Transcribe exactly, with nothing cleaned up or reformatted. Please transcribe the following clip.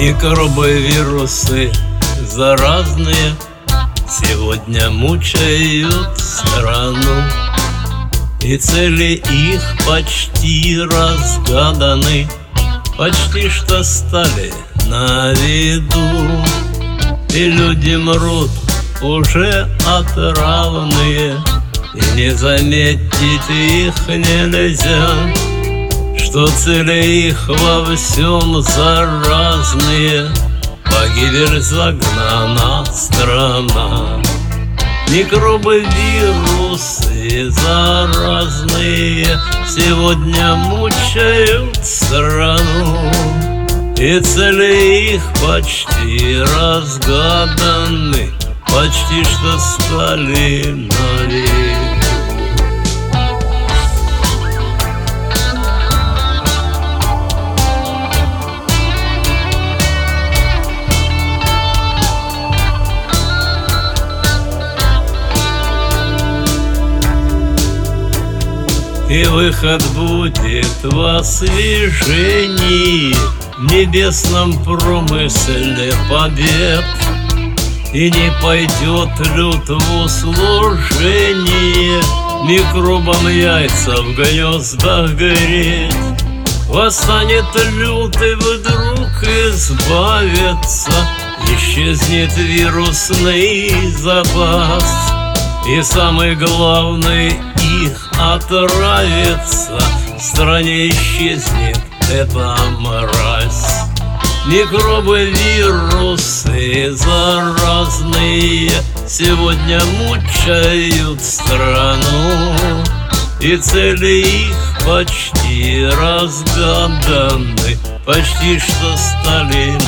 Микробы, вирусы заразные сегодня мучают страну, и цели их почти разгаданы, почти что стали на виду. И люди мрут уже отравные, и не заметить их нельзя, что цели их во всем заразные. Погибель загнана страна. Микробы, вирусы заразные сегодня мучают страну, и цели их почти разгаданы, почти что стали на виду. И выход будет в освежении, в небесном промысле побед, и не пойдет люд в услужение микробам яйца в гнездах греть. Восстанет люд и вдруг избавится, исчезнет вирусный запас, и самый главный их отравится, в стране исчезнет эта мразь. Микробы, вирусы заразные сегодня мучают страну, и цели их почти разгаданы, почти что стали